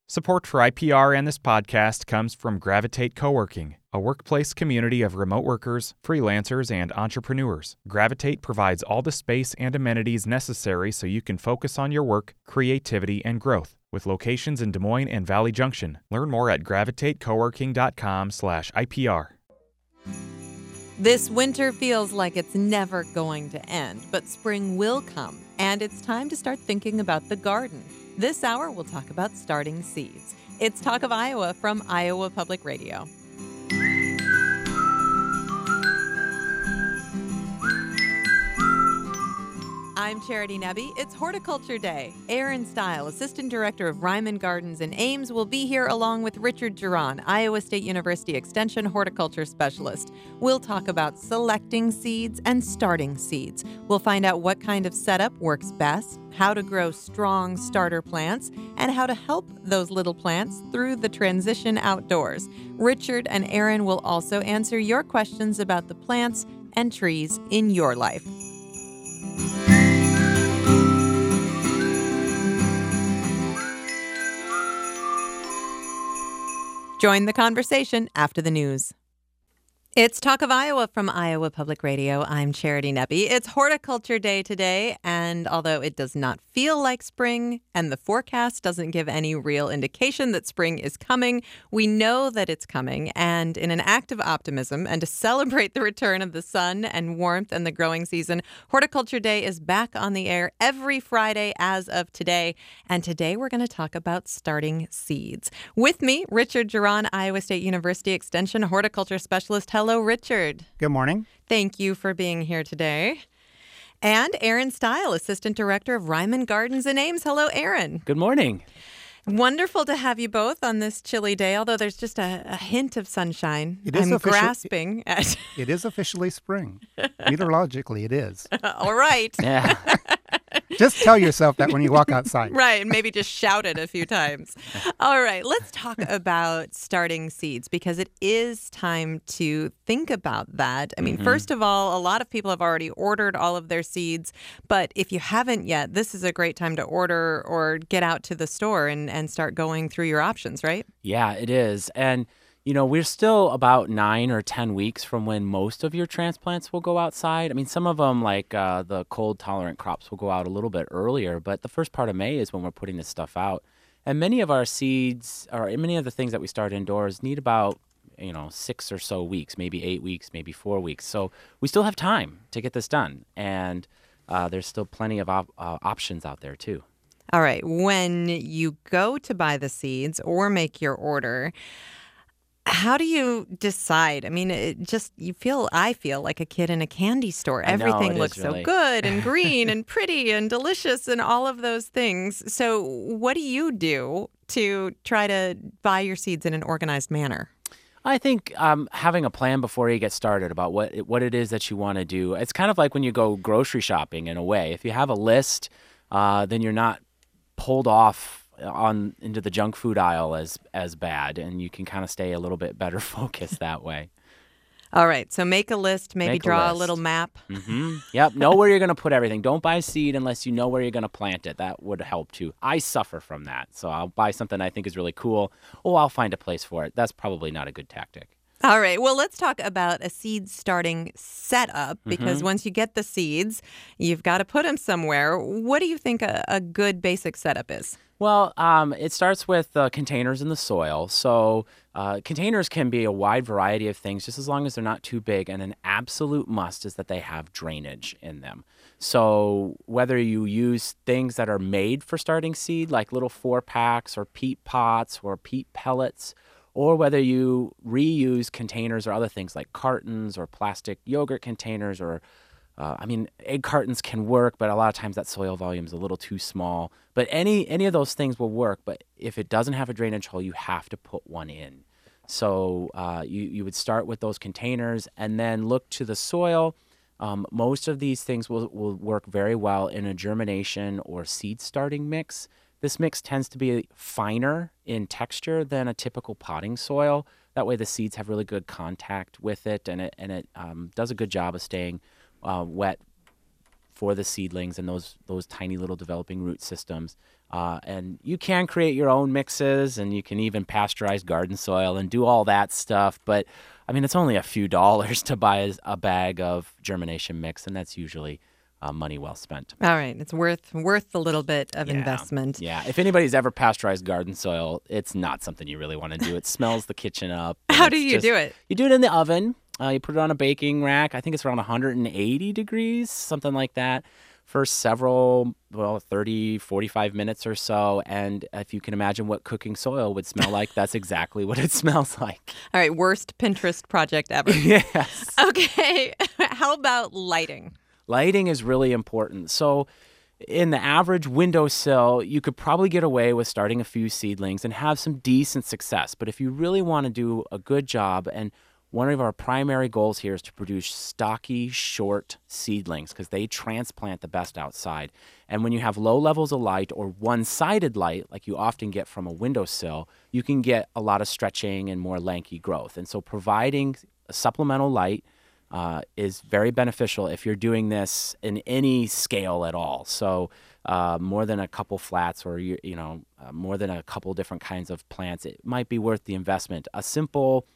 Support for IPR and this podcast comes from Gravitate Coworking, a workplace community of remote workers, freelancers, and entrepreneurs. Gravitate provides all the space and amenities necessary so you can focus on your work, creativity, and growth. With locations in Des Moines and Valley Junction. Learn more at gravitatecoworking.com/IPR. This winter feels like it's never going to end, but spring will come, and it's time to start thinking about the garden. This hour, we'll talk about starting seeds. It's Talk of Iowa from Iowa Public Radio. I'm Charity Nebbe. It's Horticulture Day. Aaron Stile, Assistant Director of Ryman Gardens in Ames, will be here along with Richard Geron, Iowa State University Extension Horticulture Specialist. We'll talk about selecting seeds and starting seeds. We'll find out what kind of setup works best, how to grow strong starter plants, and how to help those little plants through the transition outdoors. Richard and Aaron will also answer your questions about the plants and trees in your life. Join the conversation after the news. It's Talk of Iowa from Iowa Public Radio. I'm Charity Nebbe. It's Horticulture Day today, and although it does not feel like spring and the forecast doesn't give any real indication that spring is coming, we know that it's coming. And in an act of optimism and to celebrate the return of the sun and warmth and the growing season, Horticulture Day is back on the air every Friday as of today. And today we're going to talk about starting seeds. With me, Richard Geron, Iowa State University Extension Horticulture Specialist. Hello, Richard. Good morning. Thank you for being here today. And Aaron Stile, Assistant Director of Ryman Gardens in Ames. Hello, Aaron. Good morning. Wonderful to have you both on this chilly day, although there's just a hint of sunshine. I'm grasping at... It is officially spring. Meteorologically, it is. All right. Yeah. Just tell yourself that when you walk outside. Right. Maybe just shout it a few times. All right. Let's talk about starting seeds because it is time to think about that. I mean, first of all, a lot of people have already ordered all of their seeds. But if you haven't yet, this is a great time to order or get out to the store and start going through your options, right? Yeah, it is. And you know, we're still about 9 or 10 weeks from when most of your transplants will go outside. I mean, some of them, like the cold-tolerant crops, will go out a little bit earlier, but the first part of May is when we're putting this stuff out. And many of our seeds, or many of the things that we start indoors, need about 6 or so weeks, maybe 8 weeks, maybe 4 weeks. So we still have time to get this done, and there's still plenty of options out there, too. All right. When you go to buy the seeds or make your order, how do you decide? I mean, I feel like a kid in a candy store. Everything looks so good and green and pretty and delicious and all of those things. So what do you do to try to buy your seeds in an organized manner? I think having a plan before you get started about what it is that you want to do. It's kind of like when you go grocery shopping in a way. If you have a list, then you're not pulled off into the junk food aisle as bad, and you can kind of stay a little bit better focused that way. All right, so make a list, maybe draw a little map. Yep, know where you're going to put everything. Don't buy seed unless you know where you're going to plant it. That would help too. I suffer from that, so I'll buy something I think is really cool. Oh, I'll find a place for it. That's probably not a good tactic. All right. Well, let's talk about a seed starting setup because once you get the seeds, you've got to put them somewhere. What do you think a good basic setup is? Well, it starts with containers in the soil. So containers can be a wide variety of things just as long as they're not too big. And an absolute must is that they have drainage in them. So whether you use things that are made for starting seed, like little 4-packs or peat pots or peat pellets, or whether you reuse containers or other things like cartons or plastic yogurt containers or egg cartons can work, but a lot of times that soil volume is a little too small. But any of those things will work. But if it doesn't have a drainage hole, you have to put one in. So you would start with those containers and then look to the soil. Most of these things will work very well in a germination or seed starting mix. This mix tends to be finer in texture than a typical potting soil. That way the seeds have really good contact with it, and it does a good job of staying wet for the seedlings and those tiny little developing root systems. And you can create your own mixes, and you can even pasteurize garden soil and do all that stuff. But, I mean, it's only a few dollars to buy a bag of germination mix, and that's usually money well spent. All right. It's worth the little bit of investment. Yeah. If anybody's ever pasteurized garden soil, it's not something you really want to do. It smells the kitchen up. How do you do it? You do it in the oven. You put it on a baking rack. I think it's around 180 degrees, something like that, for several, 30, 45 minutes or so. And if you can imagine what cooking soil would smell like, that's exactly what it smells like. All right. Worst Pinterest project ever. Yes. Okay. How about lighting? Lighting is really important. So in the average windowsill, you could probably get away with starting a few seedlings and have some decent success. But if you really want to do a good job, and one of our primary goals here is to produce stocky, short seedlings because they transplant the best outside. And when you have low levels of light or one-sided light, like you often get from a windowsill, you can get a lot of stretching and more lanky growth. And so providing supplemental light is very beneficial if you're doing this in any scale at all. So more than a couple flats or more than a couple different kinds of plants, it might be worth the investment. A simple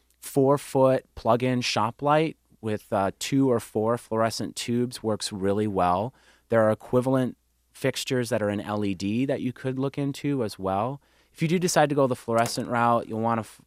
4-foot plug-in shop light with 2 or 4 fluorescent tubes works really well. There are equivalent fixtures that are in LED that you could look into as well. If you do decide to go the fluorescent route, you'll want to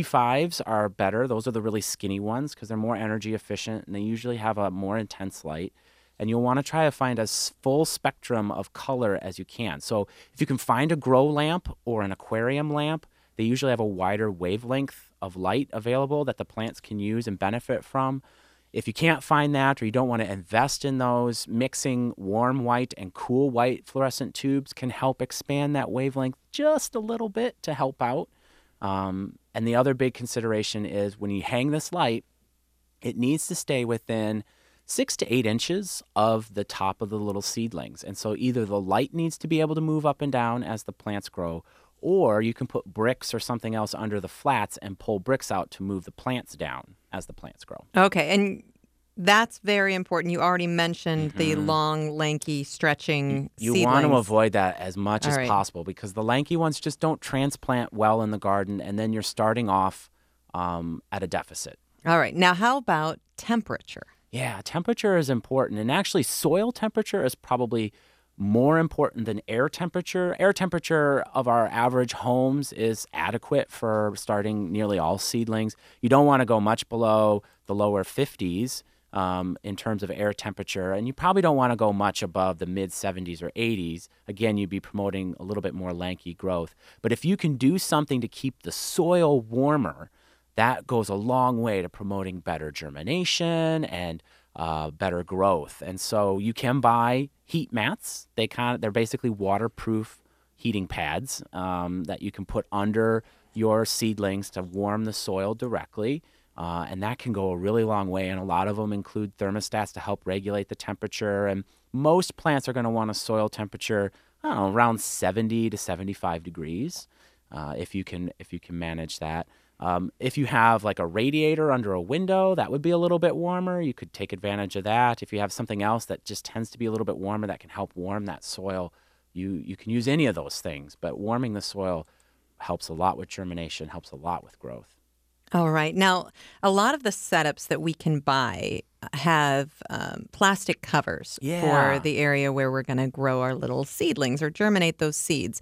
T5s are better. Those are the really skinny ones because they're more energy efficient and they usually have a more intense light. And you'll want to try to find as full spectrum of color as you can. So if you can find a grow lamp or an aquarium lamp, they usually have a wider wavelength of light available that the plants can use and benefit from. If you can't find that or you don't want to invest in those, mixing warm white and cool white fluorescent tubes can help expand that wavelength just a little bit to help out. And the other big consideration is when you hang this light, it needs to stay within 6 to 8 inches of the top of the little seedlings. And so either the light needs to be able to move up and down as the plants grow, or you can put bricks or something else under the flats and pull bricks out to move the plants down as the plants grow. Okay, and that's very important. You already mentioned the long, lanky, stretching You seedlings. want to avoid that as much as right. possible because the lanky ones just don't transplant well in the garden, and then you're starting off at a deficit. All right. Now, how about temperature? Yeah, temperature is important. And actually, soil temperature is probably more important than air temperature. Air temperature of our average homes is adequate for starting nearly all seedlings. You don't want to go much below the lower 50s in terms of air temperature, and you probably don't want to go much above the mid 70s or 80s. Again, you'd be promoting a little bit more lanky growth. But if you can do something to keep the soil warmer, that goes a long way to promoting better germination and better growth. And so you can buy heat mats. They're basically waterproof heating pads that you can put under your seedlings to warm the soil directly. And that can go a really long way. And a lot of them include thermostats to help regulate the temperature. And most plants are going to want a soil temperature, around 70 to 75 degrees if you can manage that. If you have like a radiator under a window, that would be a little bit warmer. You could take advantage of that. If you have something else that just tends to be a little bit warmer that can help warm that soil, you can use any of those things. But warming the soil helps a lot with germination, helps a lot with growth. All right. Now, a lot of the setups that we can buy have plastic covers for the area where we're going to grow our little seedlings or germinate those seeds.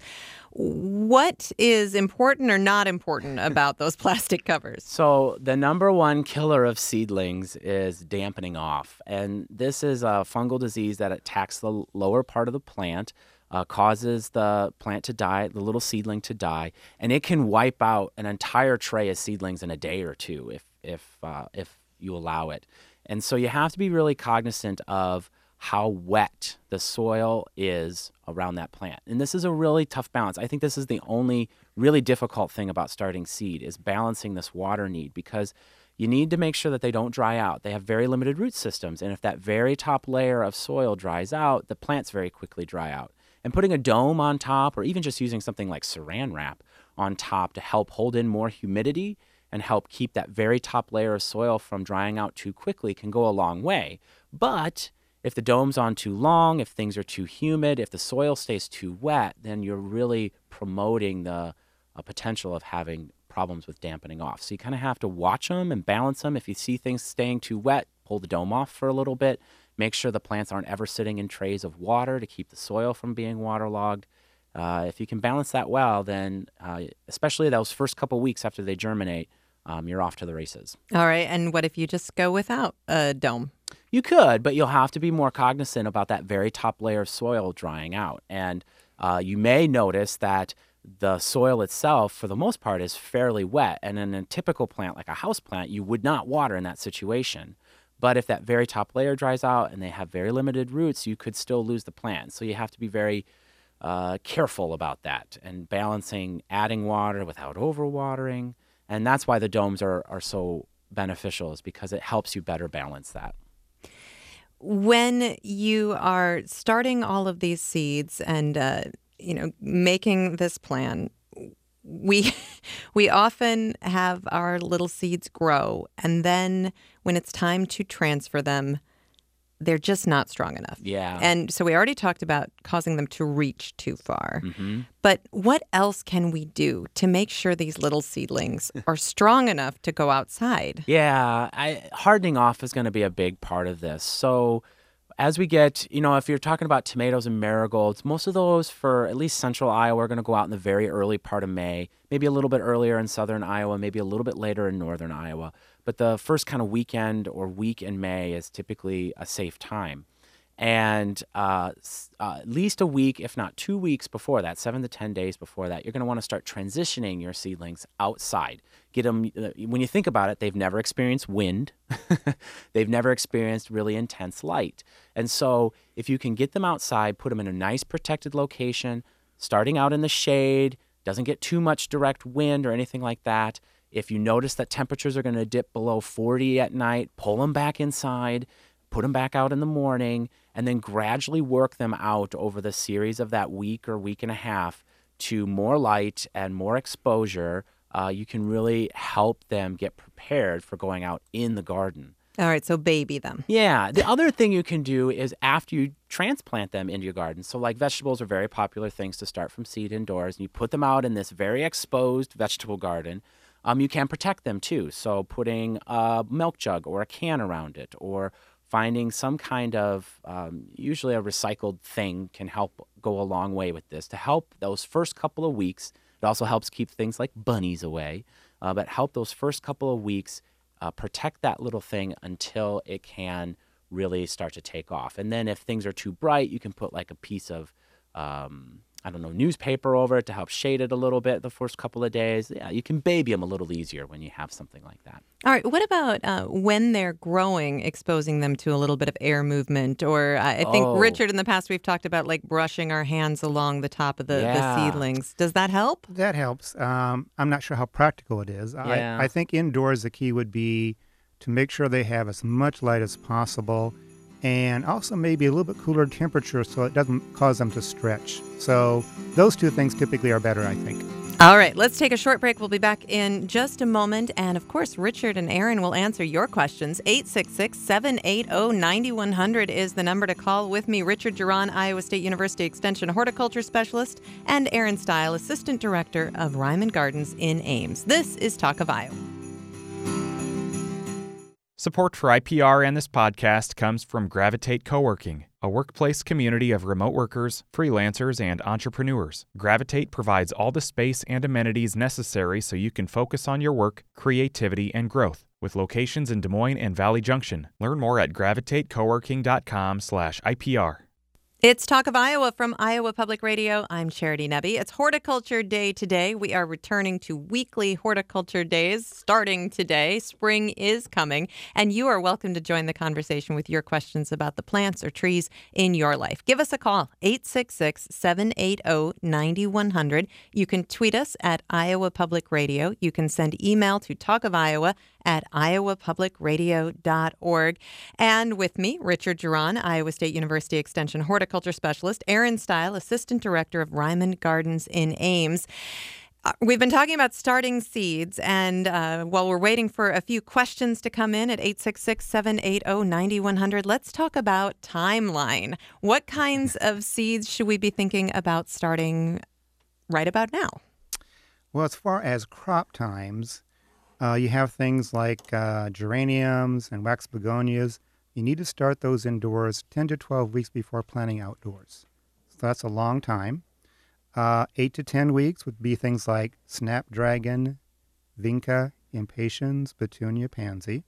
What is important or not important about those plastic covers? So the number one killer of seedlings is dampening off. And this is a fungal disease that attacks the lower part of the plant, causes the plant to die, the little seedling to die, and it can wipe out an entire tray of seedlings in a day or two if you allow it. And so you have to be really cognizant of how wet the soil is around that plant. And this is a really tough balance. I think this is the only really difficult thing about starting seed is balancing this water need because you need to make sure that they don't dry out. They have very limited root systems. And if that very top layer of soil dries out, the plants very quickly dry out. And putting a dome on top or even just using something like saran wrap on top to help hold in more humidity and help keep that very top layer of soil from drying out too quickly can go a long way. But if the dome's on too long, if things are too humid, if the soil stays too wet, then you're really promoting the potential of having problems with dampening off. So you kind of have to watch them and balance them. If you see things staying too wet, pull the dome off for a little bit. Make sure the plants aren't ever sitting in trays of water to keep the soil from being waterlogged. If you can balance that well, then especially those first couple weeks after they germinate, you're off to the races. All right. And what if you just go without a dome? You could, but you'll have to be more cognizant about that very top layer of soil drying out. And you may notice that the soil itself, for the most part, is fairly wet. And in a typical plant, like a house plant, you would not water in that situation. But if that very top layer dries out and they have very limited roots, you could still lose the plant. So you have to be very careful about that and balancing adding water without overwatering. And that's why the domes are so beneficial, is because it helps you better balance that. When you are starting all of these seeds and, making this plan, we often have our little seeds grow, and then when it's time to transfer them, they're just not strong enough. Yeah. And so we already talked about causing them to reach too far. Mm-hmm. But what else can we do to make sure these little seedlings are strong enough to go outside? Yeah, hardening off is going to be a big part of this. So as we get, if you're talking about tomatoes and marigolds, most of those for at least central Iowa are going to go out in the very early part of May, maybe a little bit earlier in southern Iowa, maybe a little bit later in northern Iowa. But the first kind of weekend or week in May is typically a safe time. And at least a week, if not 2 weeks before that, 7 to 10 days before that, you're going to want to start transitioning your seedlings outside. Get them, when you think about it, they've never experienced wind. They've never experienced really intense light. And so if you can get them outside, put them in a nice protected location, starting out in the shade, doesn't get too much direct wind or anything like that. If you notice that temperatures are going to dip below 40 at night, pull them back inside, put them back out in the morning, and then gradually work them out over the series of that week or week and a half to more light and more exposure. You can really help them get prepared for going out in the garden. All right, so baby them. Yeah. The other thing you can do is after you transplant them into your garden, so like vegetables are very popular things to start from seed indoors, and you put them out in this very exposed vegetable garden. You can protect them too. So putting a milk jug or a can around it, or finding some kind of, usually a recycled thing can help go a long way with this to help those first couple of weeks. It also helps keep things like bunnies away, but help those first couple of weeks protect that little thing until it can really start to take off. And then if things are too bright, you can put like a piece of, newspaper over it to help shade it a little bit the first couple of days. Yeah, you can baby them a little easier when you have something like that. All right. What about when they're growing, exposing them to a little bit of air movement? Or I think, Richard, in the past, we've talked about like brushing our hands along the top of the seedlings. Does that help? That helps. I'm not sure how practical it is. Yeah. I think indoors the key would be to make sure they have as much light as possible, and also maybe a little bit cooler temperature so it doesn't cause them to stretch. So those two things typically are better, I think. All right, let's take a short break. We'll be back in just a moment. And of course, Richard and Aaron will answer your questions. 866-780-9100 is the number to call. With me, Richard Geron, Iowa State University Extension Horticulture Specialist, and Aaron Stile, Assistant Director of Ryman Gardens in Ames. This is Talk of Iowa. Support for IPR and this podcast comes from Gravitate Coworking, a workplace community of remote workers, freelancers, and entrepreneurs. Gravitate provides all the space and amenities necessary so you can focus on your work, creativity, and growth. With locations in Des Moines and Valley Junction. Learn more at gravitatecoworking.com/IPR. It's Talk of Iowa from Iowa Public Radio. I'm Charity Nebbe. It's Horticulture Day today. We are returning to weekly horticulture days starting today. Spring is coming, and you are welcome to join the conversation with your questions about the plants or trees in your life. Give us a call, 866-780-9100. You can tweet us at Iowa Public Radio. You can send email to talkofiowa@iowapublicradio.org. And with me, Richard Geron, Iowa State University Extension Horticulture Specialist, Aaron Stile, Assistant Director of Ryman Gardens in Ames. We've been talking about starting seeds, and while we're waiting for a few questions to come in at 866-780-9100, let's talk about timeline. What kinds of seeds should we be thinking about starting right about now? Well, as far as crop times, you have things like geraniums and wax begonias. You need to start those indoors 10 to 12 weeks before planting outdoors. So that's a long time. 8 to 10 weeks would be things like snapdragon, vinca, impatiens, petunia, pansy.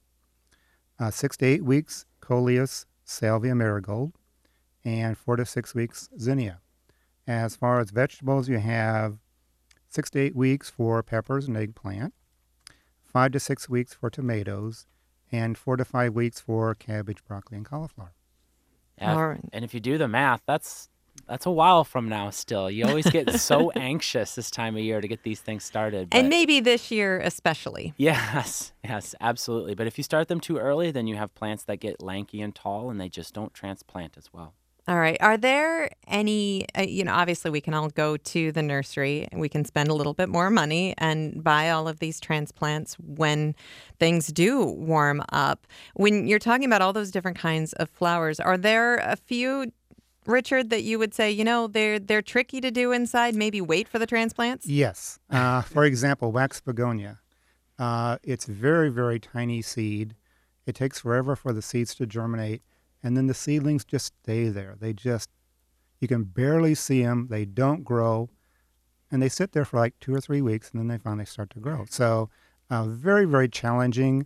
6 to 8 weeks, coleus, salvia, marigold. And 4 to 6 weeks, zinnia. As far as vegetables, you have 6 to 8 weeks for peppers and eggplant, 5 to 6 weeks for tomatoes, and 4 to 5 weeks for cabbage, broccoli, and cauliflower. All right. And if you do the math, that's a while from now still. You always get so anxious this time of year to get these things started. And maybe this year especially. Yes, absolutely. But if you start them too early, then you have plants that get lanky and tall, and they just don't transplant as well. All right. Are there any, obviously we can all go to the nursery and we can spend a little bit more money and buy all of these transplants when things do warm up. When you're talking about all those different kinds of flowers, are there a few, Richard, that you would say, they're tricky to do inside, maybe wait for the transplants? Yes. For example, wax begonia. It's very, very tiny seed. It takes forever for the seeds to germinate. And then the seedlings just stay there. You can barely see them. They don't grow. And they sit there for like 2 or 3 weeks, and then they finally start to grow. So very, very challenging.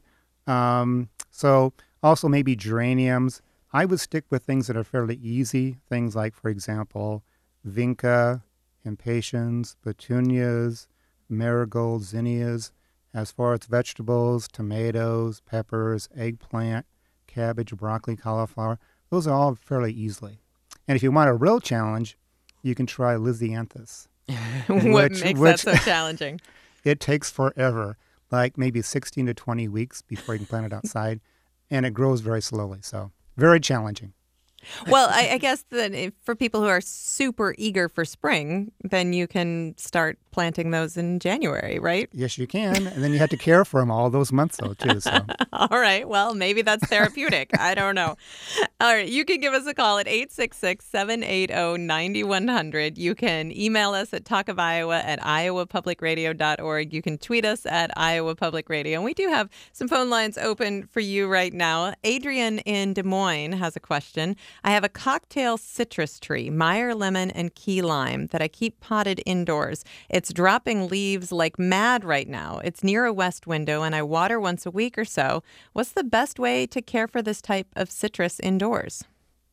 So also maybe geraniums. I would stick with things that are fairly easy. Things like, for example, vinca, impatiens, petunias, marigolds, zinnias. As far as vegetables, tomatoes, peppers, eggplant, cabbage, broccoli, cauliflower, those are all fairly easily. And if you want a real challenge, you can try Lisianthus. What makes that so challenging? It takes forever, like maybe 16 to 20 weeks before you can plant it outside, and it grows very slowly, so very challenging. Well, I guess that for people who are super eager for spring, then you can start planting those in January, right? Yes, you can. And then you have to care for them all those months, though, too. So. All right. Well, maybe that's therapeutic. I don't know. All right. You can give us a call at 866-780-9100. You can email us at talkofiowa@iowapublicradio.org. You can tweet us at Iowa Public Radio. And we do have some phone lines open for you right now. Adrian in Des Moines has a question. I have a cocktail citrus tree, Meyer lemon and key lime, that I keep potted indoors. It's dropping leaves like mad right now. It's near a west window, and I water once a week or so. What's the best way to care for this type of citrus indoors?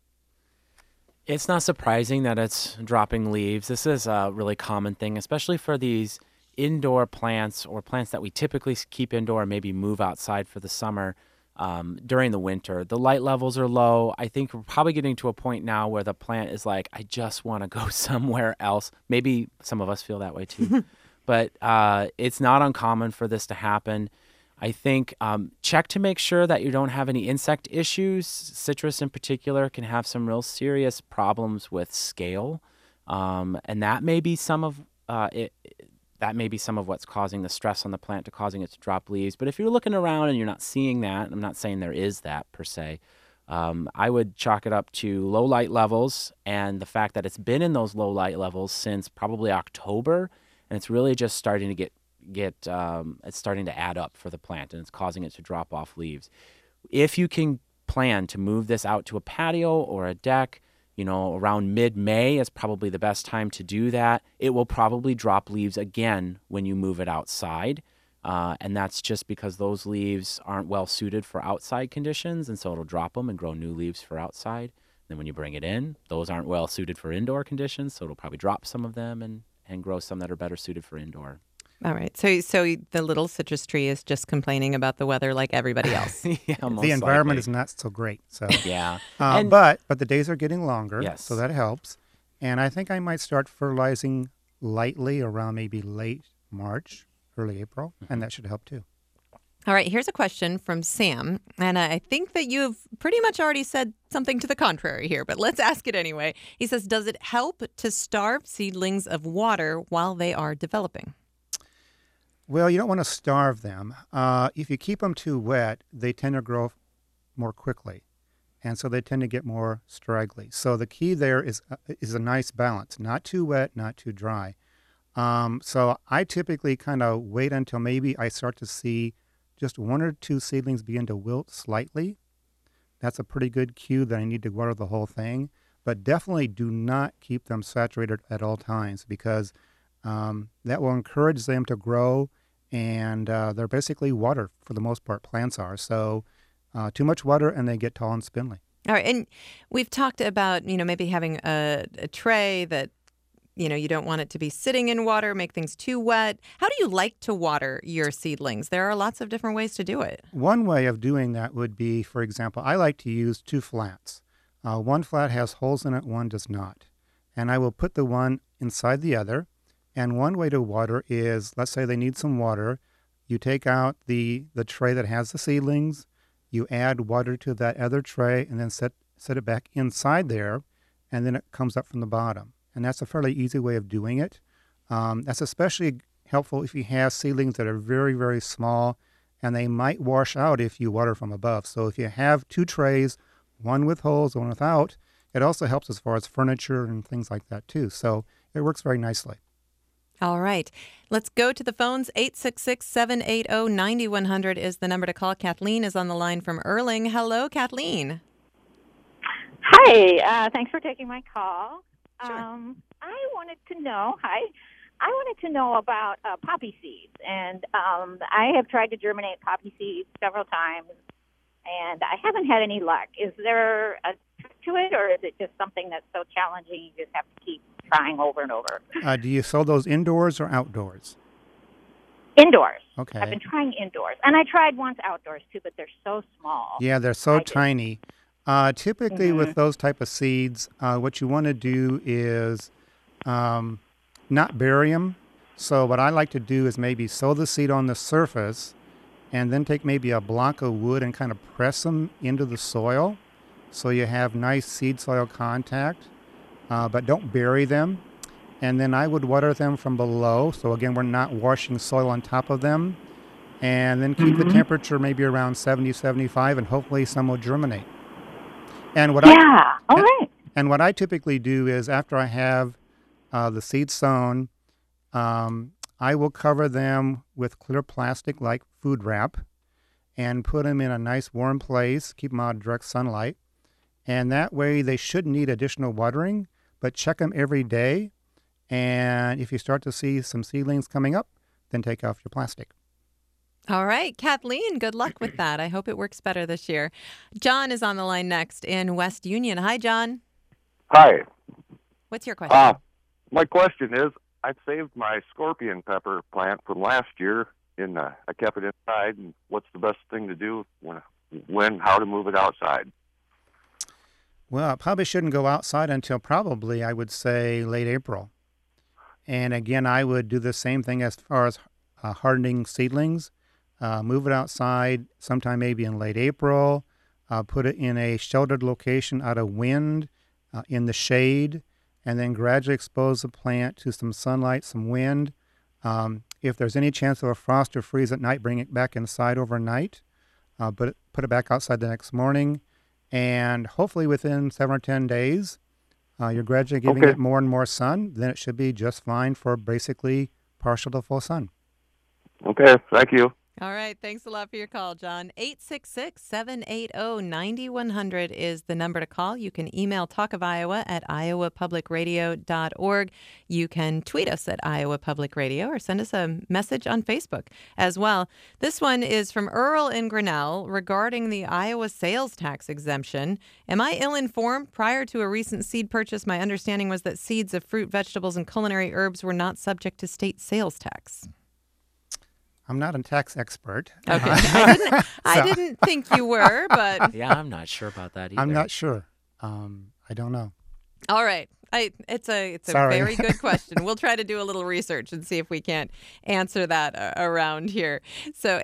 It's not surprising that it's dropping leaves. This is a really common thing, especially for these indoor plants or plants that we typically keep indoor and maybe move outside for the summer. During the winter, the light levels are low. I think we're probably getting to a point now where the plant is like, I just want to go somewhere else. Maybe some of us feel that way too, but it's not uncommon for this to happen. I think check to make sure that you don't have any insect issues. Citrus in particular can have some real serious problems with scale, and that may be some of That may be some of what's causing the stress on the plant to causing it to drop leaves. But if you're looking around and you're not seeing that, I'm not saying there is that per se, I would chalk it up to low light levels and the fact that it's been in those low light levels since probably October, and it's really just starting to it's starting to add up for the plant, and it's causing it to drop off leaves. If you can plan to move this out to a patio or a deck, around mid-May is probably the best time to do that. It will probably drop leaves again when you move it outside. And that's just because those leaves aren't well suited for outside conditions. And so it'll drop them and grow new leaves for outside. Then when you bring it in, those aren't well suited for indoor conditions. So it'll probably drop some of them and grow some that are better suited for indoor. All right. So the little citrus tree is just complaining about the weather like everybody else. Yeah, the environment is not so great. So yeah. But the days are getting longer. Yes. So that helps. And I think I might start fertilizing lightly around maybe late March, early April, and that should help too. All right. Here's a question from Sam. And I think that you've pretty much already said something to the contrary here, but let's ask it anyway. He says, does it help to starve seedlings of water while they are developing? Well, you don't want to starve them. If you keep them too wet, they tend to grow more quickly, and so they tend to get more straggly. So the key there is a nice balance, not too wet, not too dry. So I typically kind of wait until maybe I start to see just one or two seedlings begin to wilt slightly. That's a pretty good cue that I need to water the whole thing. But definitely do not keep them saturated at all times, because that will encourage them to grow, and they're basically water for the most part, plants are. So too much water and they get tall and spindly. All right. And we've talked about, maybe having a tray that, you don't want it to be sitting in water, make things too wet. How do you like to water your seedlings? There are lots of different ways to do it. One way of doing that would be, for example, I like to use two flats. One flat has holes in it, one does not. And I will put the one inside the other. And one way to water is, let's say they need some water. You take out the tray that has the seedlings, you add water to that other tray, and then set it back inside there, and then it comes up from the bottom. And that's a fairly easy way of doing it. That's especially helpful if you have seedlings that are very, very small, and they might wash out if you water from above. So if you have two trays, one with holes, one without, it also helps as far as furniture and things like that too. So it works very nicely. All right. Let's go to the phones. 866-780-9100 is the number to call. Kathleen is on the line from Erling. Hello, Kathleen. Hi. Thanks for taking my call. Sure. I wanted to know about poppy seeds, and I have tried to germinate poppy seeds several times, and I haven't had any luck. Is there a trick to it, or is it just something that's so challenging you just have to keep trying over and over? Do you sow those indoors or outdoors? Indoors. Okay. I've been trying indoors, and I tried once outdoors too, but they're so small. Yeah, they're so tiny. Typically with those type of seeds, what you want to do is not bury them. So what I like to do is maybe sow the seed on the surface and then take maybe a block of wood and kind of press them into the soil so you have nice seed-soil contact, but don't bury them. And then I would water them from below. So again, we're not washing soil on top of them. And then keep the temperature maybe around 70, 75, and hopefully some will germinate. And what what I typically do is after I have the seeds sown, I will cover them with clear plastic like food wrap and put them in a nice warm place, keep them out of direct sunlight. And that way they shouldn't need additional watering, but check them every day. And if you start to see some seedlings coming up, then take off your plastic. All right, Kathleen, good luck with that. I hope it works better this year. John is on the line next in West Union. Hi, John. Hi. What's your question? My question is, I saved my scorpion pepper plant from last year, and I kept it inside. And what's the best thing to do how to move it outside? Well, it probably shouldn't go outside until probably, I would say, late April. And again, I would do the same thing as far as hardening seedlings. Move it outside sometime maybe in late April. Put it in a sheltered location out of wind, in the shade, and then gradually expose the plant to some sunlight, some wind. If there's any chance of a frost or freeze at night, bring it back inside overnight. Put it back outside the next morning. And hopefully within 7 or 10 days, you're gradually giving it more and more sun. Then it should be just fine for basically partial to full sun. Okay, thank you. All right. Thanks a lot for your call, John. 866-780-9100 is the number to call. You can email Talk of Iowa at iowapublicradio.org. You can tweet us at Iowa Public Radio or send us a message on Facebook as well. This one is from Earl in Grinnell regarding the Iowa sales tax exemption. Am I ill-informed? Prior to a recent seed purchase, my understanding was that seeds of fruit, vegetables, and culinary herbs were not subject to state sales tax. I'm not a tax expert. Okay. I didn't think you were, but... Yeah, I'm not sure about that either. I'm not sure. I don't know. All right. It's a Sorry. very good question. We'll try to do a little research and see if we can't answer that around here. So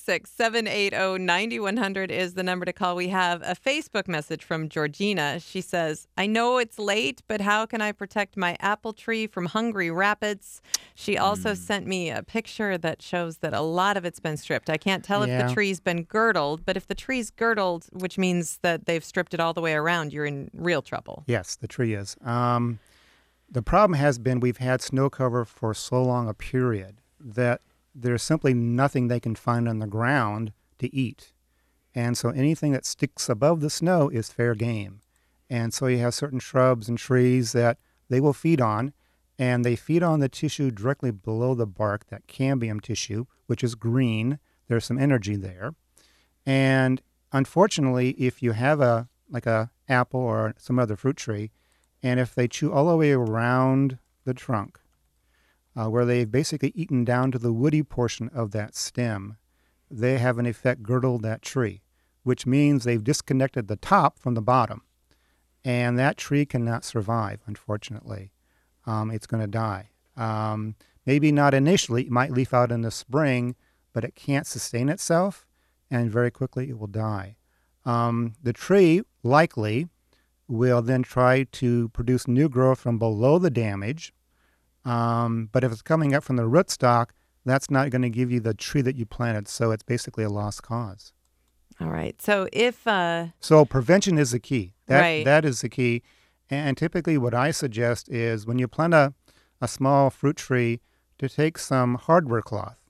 866-780-9100 is the number to call. We have a Facebook message from Georgina. She says, I know it's late, but how can I protect my apple tree from hungry rabbits? She also sent me a picture that shows that a lot of it's been stripped. I can't tell if the tree's been girdled, but if the tree's girdled, which means that they've stripped it all the way around, you're in real trouble. Yes, the tree is. The problem has been we've had snow cover for so long a period that there's simply nothing they can find on the ground to eat. And so anything that sticks above the snow is fair game. And so you have certain shrubs and trees that they will feed on, and they feed on the tissue directly below the bark, that cambium tissue, which is green. There's some energy there. And unfortunately, if you have a apple or some other fruit tree, and if they chew all the way around the trunk, where they've basically eaten down to the woody portion of that stem, they have in effect girdled that tree, which means they've disconnected the top from the bottom. And that tree cannot survive, unfortunately. It's going to die. Maybe not initially. It might leaf out in the spring, but it can't sustain itself, and very quickly it will die. The tree likely will then try to produce new growth from below the damage. But if it's coming up from the rootstock, that's not going to give you the tree that you planted. So it's basically a lost cause. All right. So if So prevention is the key. Right. That is the key. And typically what I suggest is when you plant a small fruit tree, to take some hardware cloth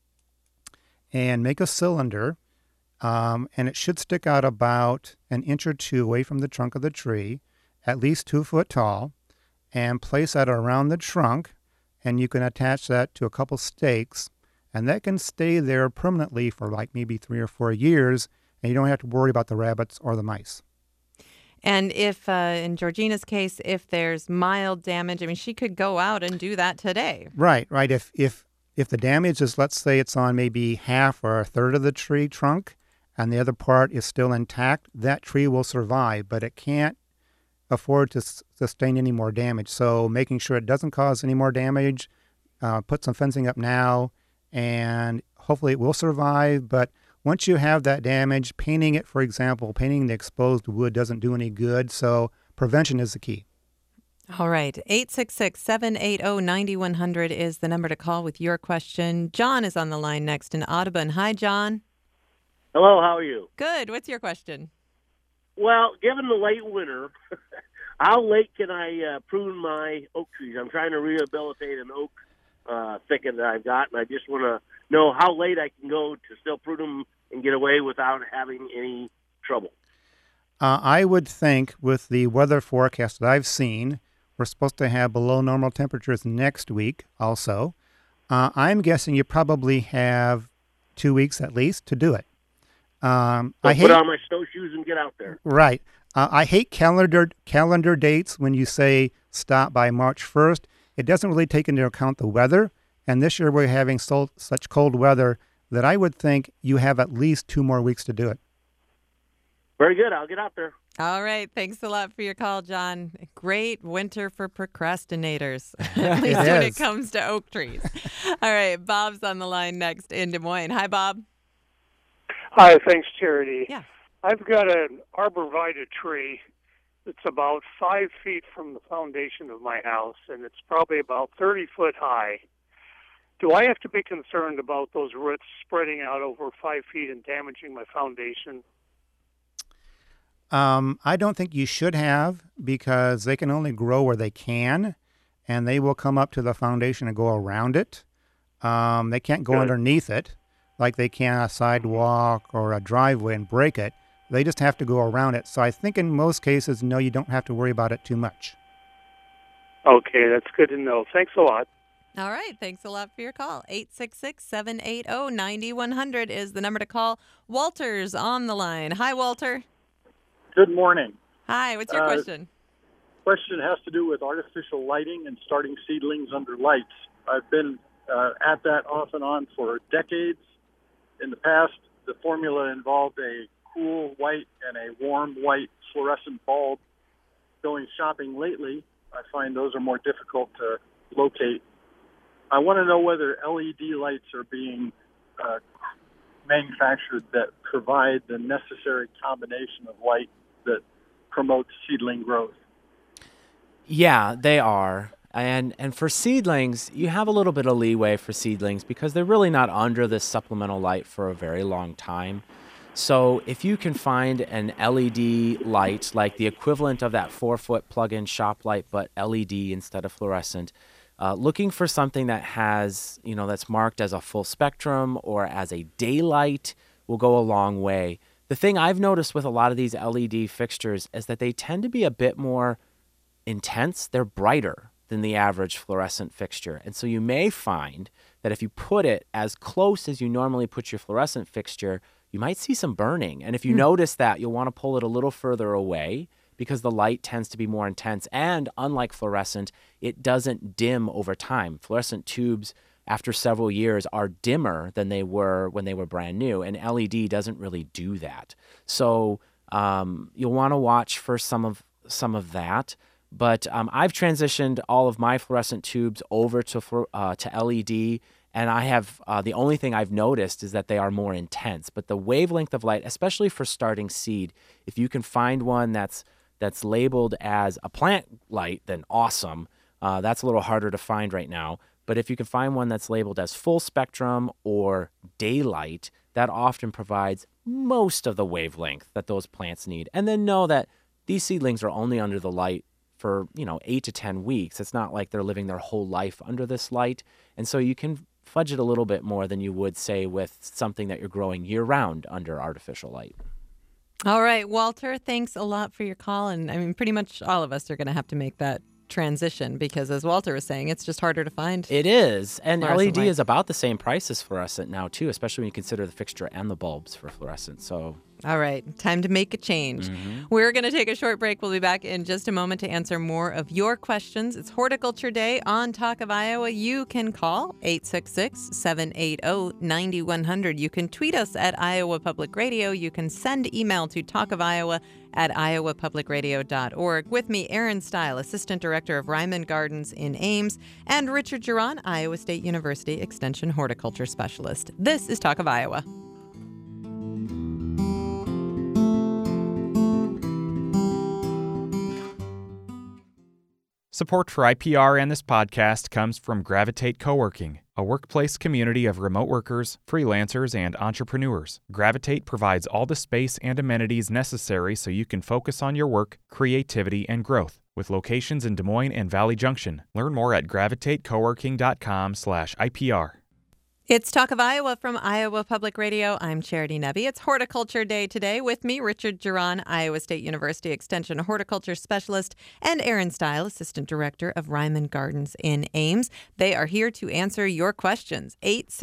and make a cylinder. And it should stick out about an inch or two away from the trunk of the tree, at least 2 foot tall, and place that around the trunk, and you can attach that to a couple stakes, and that can stay there permanently for like maybe 3 or 4 years, and you don't have to worry about the rabbits or the mice. And if, in Georgina's case, if there's mild damage, I mean, she could go out and do that today. Right. If the damage is, let's say it's on maybe half or a third of the tree trunk, and the other part is still intact, that tree will survive, but it can't afford to sustain any more damage. So making sure it doesn't cause any more damage, put some fencing up now, and hopefully it will survive. But once you have that damage, painting it, for example, painting the exposed wood doesn't do any good. So prevention is the key. All right. 866-780-9100 is the number to call with your question. John is on the line next in Audubon. Hi, John. Hello, how are you? Good. What's your question? Well, given the late winter, how late can I prune my oak trees? I'm trying to rehabilitate an oak thicket that I've got, and I just want to know how late I can go to still prune them and get away without having any trouble. I would think with the weather forecast that I've seen, we're supposed to have below normal temperatures next week also. I'm guessing you probably have 2 weeks at least to do it. Put on my snowshoes and get out there. Right. I hate calendar dates when you say stop by March 1st. It doesn't really take into account the weather. And this year we're having such cold weather that I would think you have at least 2 more weeks to do it. Very good. I'll get out there. All right. Thanks a lot for your call, John. Great winter for procrastinators, at least when it comes to oak trees. All right. Bob's on the line next in Des Moines. Hi, Bob. Hi, thanks, Charity. Yeah. I've got an arborvitae tree that's about 5 feet from the foundation of my house, and it's probably about 30 foot high. Do I have to be concerned about those roots spreading out over 5 feet and damaging my foundation? I don't think you should have, because they can only grow where they can, and they will come up to the foundation and go around it. They can't go underneath it like they can a sidewalk or a driveway and break it. They just have to go around it. So I think in most cases, no, you don't have to worry about it too much. Okay, that's good to know. Thanks a lot. All right. Thanks a lot for your call. 866-780-9100 is the number to call. Walter's on the line. Hi, Walter. Good morning. Hi. What's your question? Question has to do with artificial lighting and starting seedlings under lights. I've been at that off and on for decades. In the past, the formula involved a cool white and a warm white fluorescent bulb. Going shopping lately, I find those are more difficult to locate. I want to know whether LED lights are being manufactured that provide the necessary combination of light that promotes seedling growth. Yeah, they are. And for seedlings, you have a little bit of leeway for seedlings because they're really not under this supplemental light for a very long time. So if you can find an LED light, like the equivalent of that 4-foot plug-in shop light, but LED instead of fluorescent, looking for something that has, that's marked as a full spectrum or as a daylight will go a long way. The thing I've noticed with a lot of these LED fixtures is that they tend to be a bit more intense. They're brighter than the average fluorescent fixture. And so you may find that if you put it as close as you normally put your fluorescent fixture, you might see some burning. And if you notice that, you'll want to pull it a little further away because the light tends to be more intense. And unlike fluorescent, it doesn't dim over time. Fluorescent tubes, after several years, are dimmer than they were when they were brand new. And LED doesn't really do that. So you'll want to watch for some of that. But I've transitioned all of my fluorescent tubes over to LED, and I have the only thing I've noticed is that they are more intense. But the wavelength of light, especially for starting seed, if you can find one that's labeled as a plant light, then awesome. That's a little harder to find right now. But if you can find one that's labeled as full spectrum or daylight, that often provides most of the wavelength that those plants need. And then know that these seedlings are only under the light for 8 to 10 weeks. It's not like they're living their whole life under this light. And so you can fudge it a little bit more than you would, say, with something that you're growing year-round under artificial light. All right, Walter, thanks a lot for your call. And I mean, pretty much all of us are going to have to make that transition because, as Walter was saying, it's just harder to find. It is. And LED light is about the same price as fluorescent now, too, especially when you consider the fixture and the bulbs for fluorescent. So all right, time to make a change. We're going to take a short break. We'll be back in just a moment to answer more of your questions. It's Horticulture Day on Talk of Iowa. You can call 866-780-9100. You can tweet us at Iowa Public Radio. You can send email to talkofiowa@iowapublicradio.org. With me, Aaron Stile, Assistant Director of Ryman Gardens in Ames, and Richard Giron, Iowa State University Extension Horticulture Specialist. This is Talk of Iowa. Support for IPR and this podcast comes from Gravitate Coworking, a workplace community of remote workers, freelancers, and entrepreneurs. Gravitate provides all the space and amenities necessary so you can focus on your work, creativity, and growth. With locations in Des Moines and Valley Junction. Learn more at gravitatecoworking.com/IPR. It's Talk of Iowa from Iowa Public Radio. I'm Charity Nebbe. It's Horticulture Day today. With me, Richard Giron, Iowa State University Extension Horticulture Specialist, and Aaron Stile, Assistant Director of Ryman Gardens in Ames. They are here to answer your questions.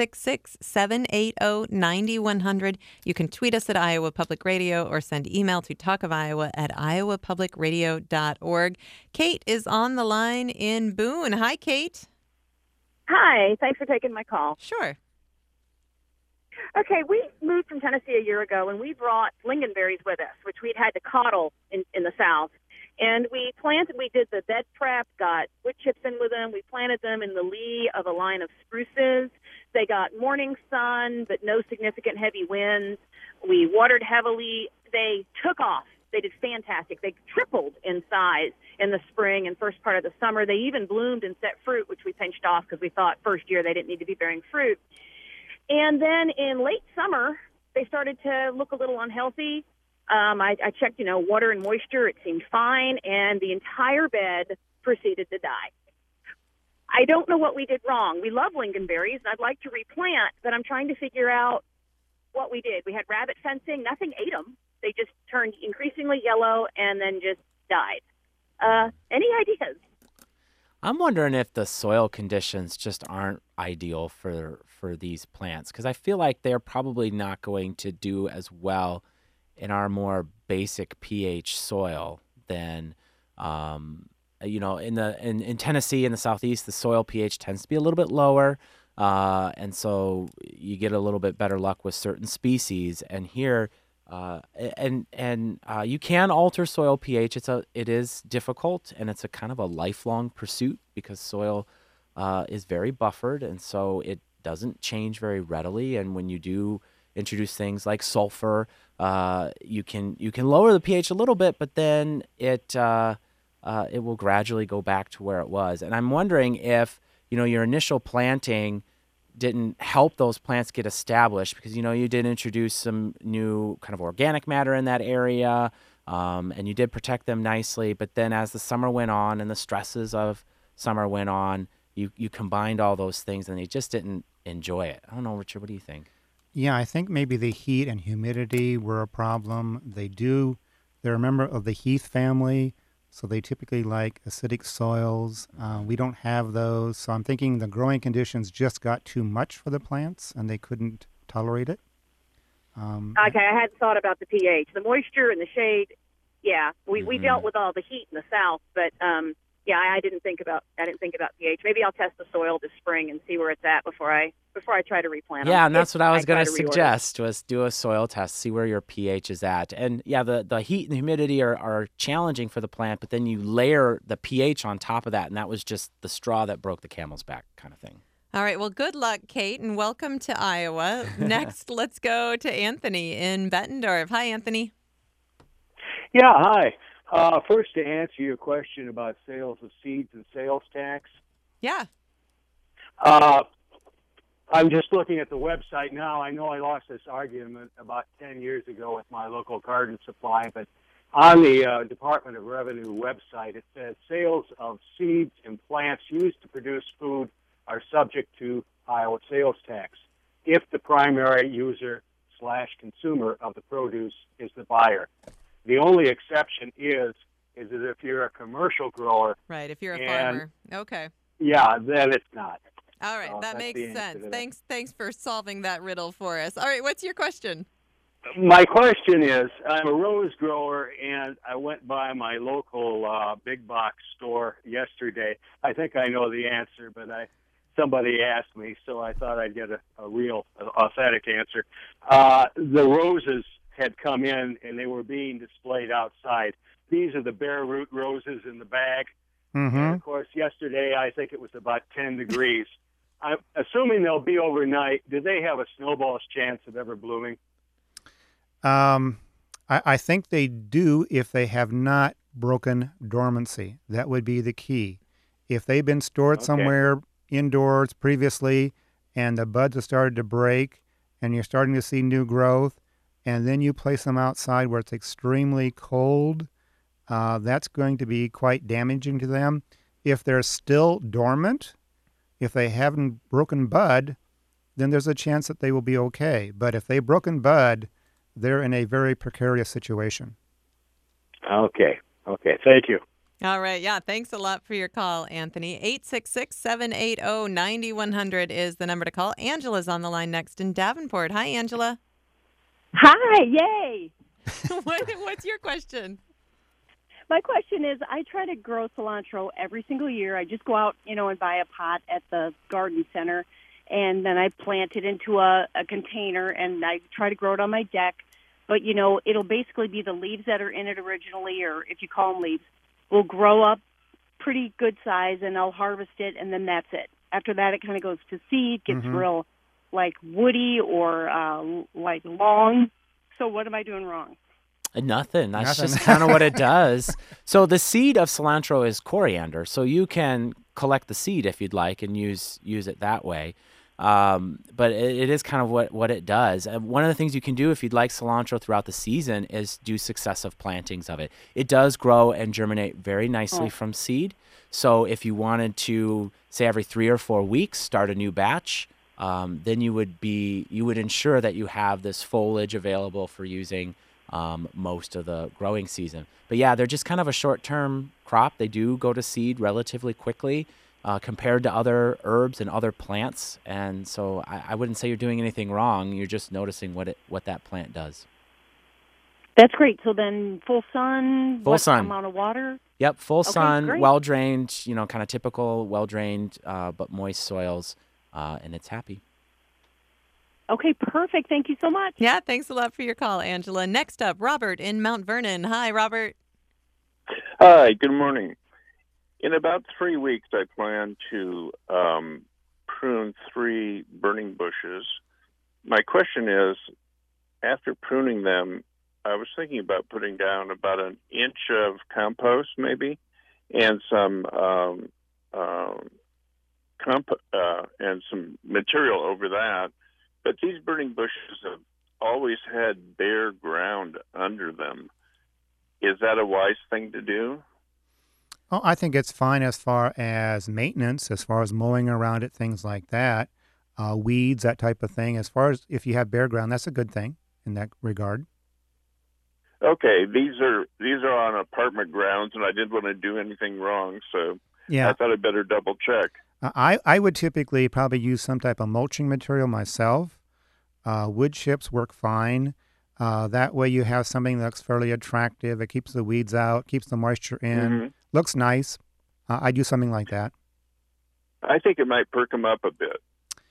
866-780-9100. You can tweet us at Iowa Public Radio or send email to talkofiowa@iowapublicradio.org. Kate is on the line in Boone. Hi, Kate. Hi, thanks for taking my call. Sure. Okay, we moved from Tennessee a year ago, and we brought lingonberries with us, which we'd had to coddle in the South. And we did the bed prep, got wood chips in with them. We planted them in the lee of a line of spruces. They got morning sun, but no significant heavy winds. We watered heavily. They took off. They did fantastic. They tripled in size in the spring and first part of the summer. They even bloomed and set fruit, which we pinched off because we thought first year they didn't need to be bearing fruit. And then in late summer, they started to look a little unhealthy. I checked, water and moisture. It seemed fine, and the entire bed proceeded to die. I don't know what we did wrong. We love lingonberries, and I'd like to replant, but I'm trying to figure out what we did. We had rabbit fencing. Nothing ate them. They just turned increasingly yellow and then just died. Any ideas? I'm wondering if the soil conditions just aren't ideal for these plants, because I feel like they're probably not going to do as well in our more basic pH soil than in Tennessee in the southeast. The soil pH tends to be a little bit lower, and so you get a little bit better luck with certain species. And here And you can alter soil pH. It is difficult, and it's a kind of a lifelong pursuit because soil is very buffered, and so it doesn't change very readily. And when you do introduce things like sulfur, you can lower the pH a little bit, but then it will gradually go back to where it was. And I'm wondering if your initial planting didn't help those plants get established because you did introduce some new kind of organic matter in that area, and you did protect them nicely. But then as the summer went on and the stresses of summer went on, you combined all those things and they just didn't enjoy it. I don't know, Richard, what do you think? Yeah, I think maybe the heat and humidity were a problem. They're a member of the heath family, so they typically like acidic soils. We don't have those, so I'm thinking the growing conditions just got too much for the plants and they couldn't tolerate it. Okay, I hadn't thought about the pH. The moisture and the shade, yeah, we dealt with all the heat in the south, but yeah, I didn't think about pH. Maybe I'll test the soil this spring and see where it's at before I try to replant them. Yeah, and that's what I was going to suggest was do a soil test, see where your pH is at. And yeah, the heat and humidity are challenging for the plant, but then you layer the pH on top of that, and that was just the straw that broke the camel's back kind of thing. All right, well, good luck, Kate, and welcome to Iowa. Next, let's go to Anthony in Bettendorf. Hi, Anthony. Yeah, hi. First, to answer your question about sales of seeds and sales tax. Yeah. I'm just looking at the website now. I know I lost this argument about 10 years ago with my local garden supply, but on the Department of Revenue website, it says sales of seeds and plants used to produce food are subject to Iowa sales tax if the primary user/consumer of the produce is the buyer. The only exception is that if you're a commercial grower. Right, if you're a farmer. Okay. Yeah, then it's not. All right, that makes sense. Thanks for solving that riddle for us. All right, what's your question? My question is, I'm a rose grower, and I went by my local big box store yesterday. I think I know the answer, but somebody asked me, so I thought I'd get a real, authentic answer. The roses had come in, and they were being displayed outside. These are the bare root roses in the bag. Mm-hmm. And, of course, yesterday I think it was about 10 degrees. I'm assuming they'll be overnight. Do they have a snowball's chance of ever blooming? I think they do if they have not broken dormancy. That would be the key. If they've been stored somewhere indoors previously and the buds have started to break and you're starting to see new growth, and then you place them outside where it's extremely cold, that's going to be quite damaging to them. If they're still dormant, if they haven't broken bud, then there's a chance that they will be okay. But if they've broken bud, they're in a very precarious situation. Okay. Thank you. All right. Yeah. Thanks a lot for your call, Anthony. 866-780-9100 is the number to call. Angela's on the line next in Davenport. Hi, Angela. Hi. Yay. What's your question? My question is, I try to grow cilantro every single year. I just go out, and buy a pot at the garden center, and then I plant it into a container, and I try to grow it on my deck. But, it'll basically be the leaves that are in it originally, or if you call them leaves, will grow up pretty good size, and I'll harvest it, and then that's it. After that, it kind of goes to seed, gets real, woody or, long. So what am I doing wrong? Nothing. That's just kind of what it does. So the seed of cilantro is coriander, so you can collect the seed if you'd like and use it that way. But it is kind of what it does. One of the things you can do if you'd like cilantro throughout the season is do successive plantings of it. It does grow and germinate very nicely from seed. So if you wanted to, say, every 3 or 4 weeks start a new batch, then you would ensure that you have this foliage available for using most of the growing season. But yeah, they're just kind of a short-term crop. They do go to seed relatively quickly compared to other herbs and other plants. And so I wouldn't say you're doing anything wrong. You're just noticing what that plant does. That's great. So then full sun, sun. Amount of water? Yep, full sun, great. well-drained, kind of typical well-drained but moist soils, and it's happy. Okay, perfect. Thank you so much. Yeah, thanks a lot for your call, Angela. Next up, Robert in Mount Vernon. Hi, Robert. Hi, good morning. In about 3 weeks, I plan to prune 3 burning bushes. My question is, after pruning them, I was thinking about putting down about an inch of compost, maybe, and some and some material over that. But these burning bushes have always had bare ground under them. Is that a wise thing to do? Oh, I think it's fine as far as maintenance, as far as mowing around it, things like that, weeds, that type of thing. As far as if you have bare ground, that's a good thing in that regard. Okay, these are on apartment grounds, and I didn't want to do anything wrong, so Yeah. I thought I'd better double check. I would typically probably use some type of mulching material myself. Wood chips work fine. That way you have something that looks fairly attractive. It keeps the weeds out, keeps the moisture in, Mhm. looks nice. I do something like that. I think it might perk them up a bit.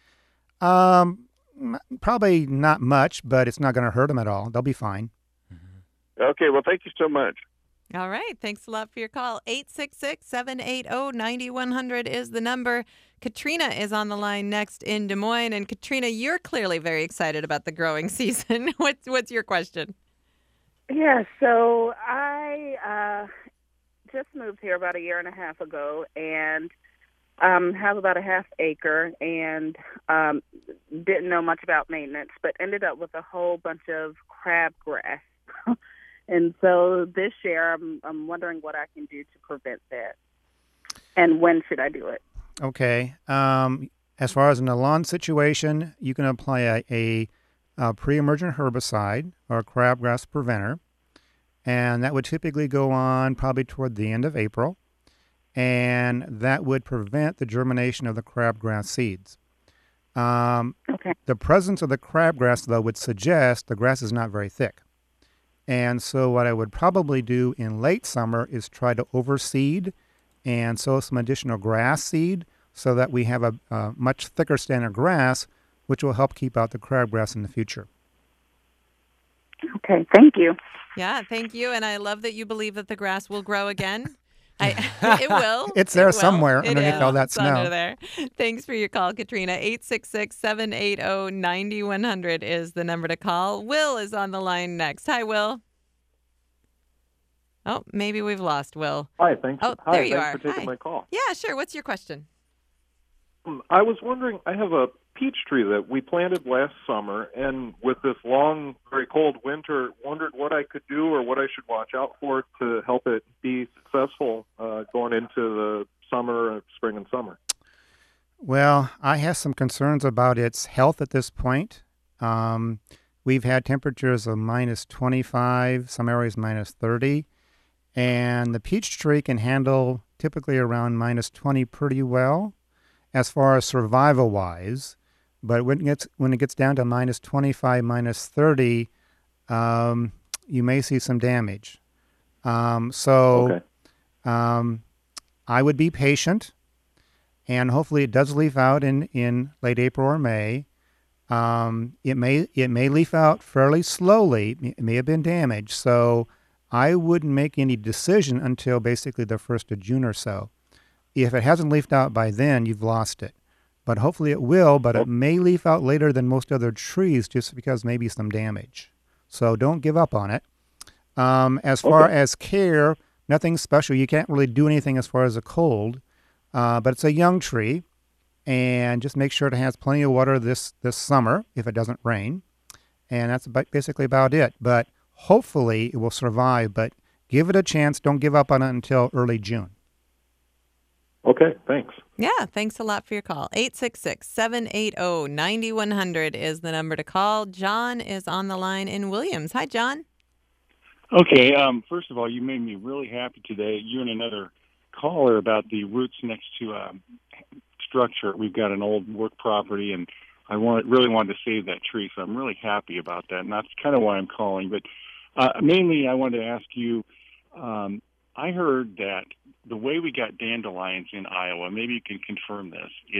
Probably not much, but it's not going to hurt them at all. They'll be fine. Okay, well, thank you so much. All right. Thanks a lot for your call. 866-780-9100 is the number. Katrina is on the line next in Des Moines. And Katrina, you're clearly very excited about the growing season. What's your question? Yeah, so I just moved here about a year and a half ago and have about a half acre and didn't know much about maintenance, but ended up with a whole bunch of crabgrass. And so this year I'm wondering what I can do to prevent that. And when should I do it? Okay. As far as in a lawn situation, you can apply a pre-emergent herbicide or a crabgrass preventer, and that would typically go on probably toward the end of April, and that would prevent the germination of the crabgrass seeds. Okay. The presence of the crabgrass, though, would suggest the grass is not very thick. And so what I would probably do in late summer is try to overseed and sow some additional grass seed so that we have a much thicker stand of grass, which will help keep out the crabgrass in the future. Okay, thank you. Yeah, thank you. And I love that you believe that the grass will grow again. It will. It's there It will. somewhere It underneath is. all that It's snow. under there. Thanks for your call, Katrina. 866-780-9100 is the number to call. Will is on the line next. Hi, Will. Oh, maybe we've lost Will. Hi, thanks. Oh, Hi, there you thanks are. for taking Hi. my call. Yeah, sure. What's your question? I was wondering, I have a peach tree that we planted last summer, and with this long, very cold winter, wondered what I could do or what I should watch out for to help it be successful going into the summer, spring, and summer. Well, I have some concerns about its health at this point. We've had temperatures of minus 25, some areas minus 30, and the peach tree can handle typically around minus 20 pretty well as far as survival-wise. But when it gets down to minus 25, minus 30, you may see some damage. I would be patient, and hopefully it does leaf out in late April or May. It may leaf out fairly slowly. It may have been damaged, so I wouldn't make any decision until basically the 1st of June or so. If it hasn't leafed out by then, you've lost it. But hopefully it will, but it may leaf out later than most other trees just because maybe some damage. So don't give up on it. As far as care, nothing special. You can't really do anything as far as a cold, but it's a young tree, and just make sure it has plenty of water this summer if it doesn't rain. And that's basically about it. But hopefully it will survive, but give it a chance. Don't give up on it until early June. Okay, thanks. Yeah, thanks a lot for your call. 866-780-9100 is the number to call. John is on the line in Williams. Hi, John. Okay, first of all, you made me really happy today. You and another caller about the roots next to structure. We've got an old work property, and I really wanted to save that tree, so I'm really happy about that, and that's kind of why I'm calling. But mainly I wanted to ask you, I heard that the way we got dandelions in Iowa, maybe you can confirm this, is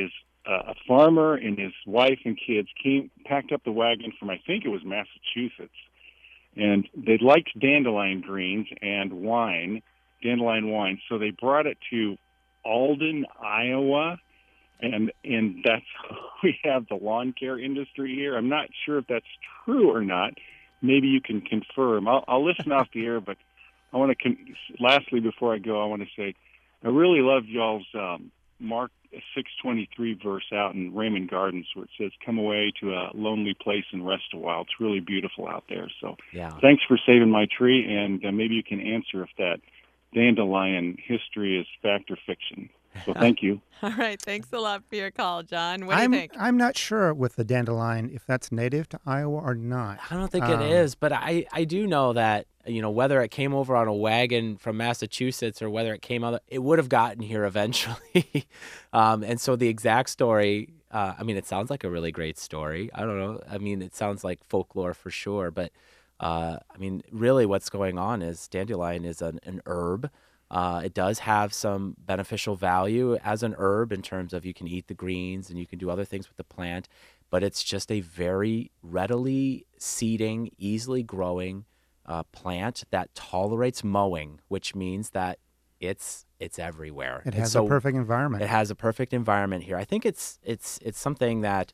a farmer and his wife and kids packed up the wagon from, I think it was Massachusetts, and they liked dandelion greens and dandelion wine. So they brought it to Alden, Iowa, and that's how we have the lawn care industry here. I'm not sure if that's true or not. Maybe you can confirm. I'll listen off the air, but I want to. Lastly, before I go, I want to say I really love y'all's Mark 6:23 verse out in Raymond Gardens, where it says, "Come away to a lonely place and rest a while." It's really beautiful out there. So, thanks for saving my tree, and maybe you can answer if that dandelion history is fact or fiction. So, thank you. All right, thanks a lot for your call, John. What do you think? I'm not sure with the dandelion if that's native to Iowa or not. I don't think it is, but I do know that, whether it came over on a wagon from Massachusetts or whether it came out, it would have gotten here eventually. And so the exact story, it sounds like a really great story. I don't know. It sounds like folklore for sure. But, really what's going on is dandelion is an herb. It does have some beneficial value as an herb in terms of you can eat the greens and you can do other things with the plant. But it's just a very readily seeding, easily growing plant that tolerates mowing, which means that it's everywhere. It has a perfect environment. It has a perfect environment here. I think it's something that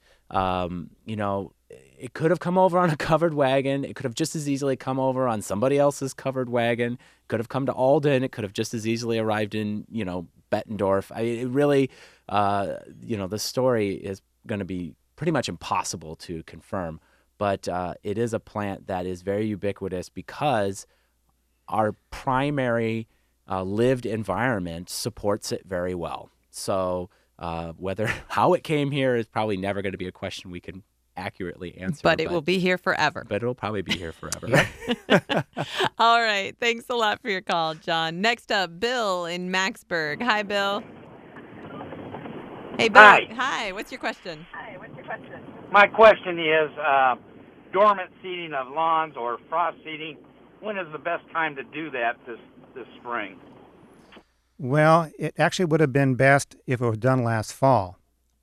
it could have come over on a covered wagon. It could have just as easily come over on somebody else's covered wagon. It could have come to Alden. It could have just as easily arrived in Bettendorf. The story is going to be pretty much impossible to confirm. But it is a plant that is very ubiquitous because our primary lived environment supports it very well. So how it came here is probably never going to be a question we can accurately answer. But it will be here forever. But it'll probably be here forever. All right. Thanks a lot for your call, John. Next up, Bill in Macksburg. Hi, Bill. Hey, Bill. Hi. What's your question? My question is dormant seeding of lawns or frost seeding. When is the best time to do that this spring? Well, it actually would have been best if it was done last fall.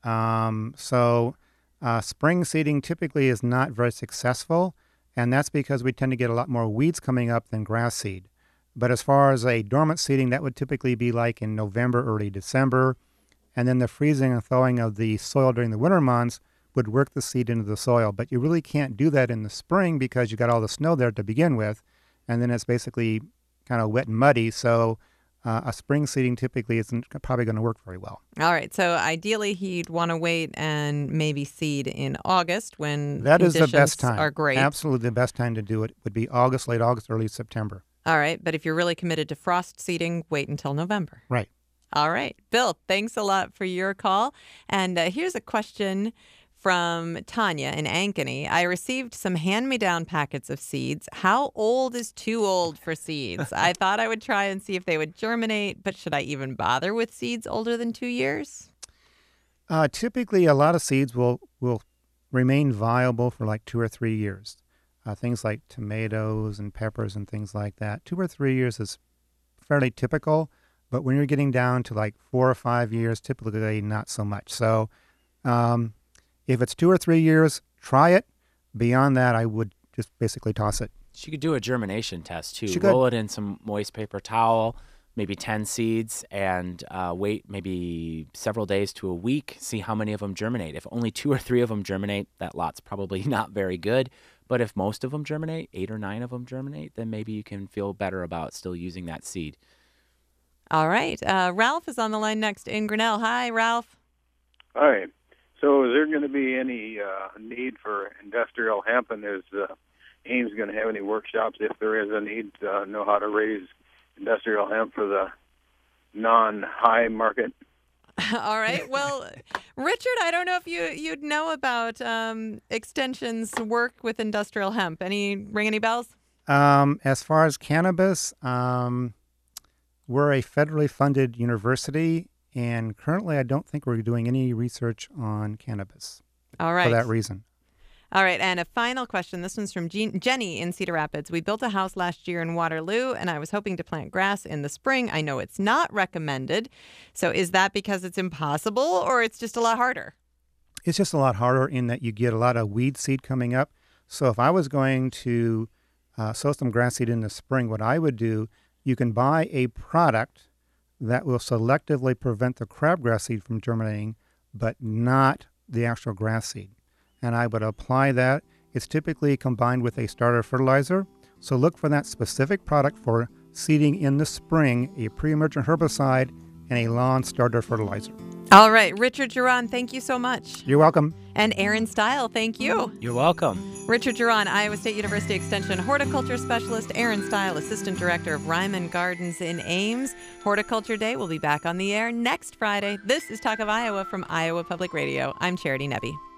Spring seeding typically is not very successful, and that's because we tend to get a lot more weeds coming up than grass seed. But as far as a dormant seeding, that would typically be like in November, early December, and then the freezing and thawing of the soil during the winter months would work the seed into the soil. But you really can't do that in the spring because you got all the snow there to begin with, and then it's basically kind of wet and muddy. So a spring seeding typically isn't probably going to work very well. All right. So ideally, he'd want to wait and maybe seed in August when that is conditions the best time. Are great. Absolutely, the best time to do it would be August, late August, early September. All right. But if you're really committed to frost seeding, wait until November. Right. All right. Bill, thanks a lot for your call. And here's a question from Tanya in Ankeny. I received some hand-me-down packets of seeds. How old is too old for seeds? I thought I would try and see if they would germinate, but should I even bother with seeds older than 2 years? Typically, a lot of seeds will remain viable for like 2 or 3 years. Things like tomatoes and peppers and things like that. 2 or 3 years is fairly typical, but when you're getting down to like 4 or 5 years, typically not so much. So, if it's 2 or 3 years, try it. Beyond that, I would just basically toss it. She could do a germination test, too. She could. Roll it in some moist paper towel, maybe 10 seeds, and wait maybe several days to a week, see how many of them germinate. If only 2 or 3 of them germinate, that lot's probably not very good. But if most of them germinate, 8 or 9 of them germinate, then maybe you can feel better about still using that seed. All right. Ralph is on the line next in Grinnell. Hi, Ralph. Hi. So is there going to be any need for industrial hemp, and is Ames going to have any workshops if there is a need to know how to raise industrial hemp for the non-high market? All right. Well, Richard, I don't know if you'd know about Extension's work with industrial hemp. Ring any bells? As far as cannabis, we're a federally funded university. And currently, I don't think we're doing any research on cannabis. All right. For that reason. All right. And a final question. This one's from Jenny in Cedar Rapids. We built a house last year in Waterloo, and I was hoping to plant grass in the spring. I know it's not recommended. So is that because it's impossible or it's just a lot harder? It's just a lot harder in that you get a lot of weed seed coming up. So if I was going to sow some grass seed in the spring, what I would do, you can buy a product that will selectively prevent the crabgrass seed from germinating, but not the actual grass seed. And I would apply that. It's typically combined with a starter fertilizer. So look for that specific product for seeding in the spring, a pre-emergent herbicide, and a lawn starter fertilizer. All right, Richard Giron, thank you so much. You're welcome. And Aaron Stile, thank you. You're welcome. Richard Giron, Iowa State University Extension horticulture specialist. Aaron Stile, assistant director of Ryman Gardens in Ames. Horticulture Day will be back on the air next Friday. This is Talk of Iowa from Iowa Public Radio. I'm Charity Nebbe.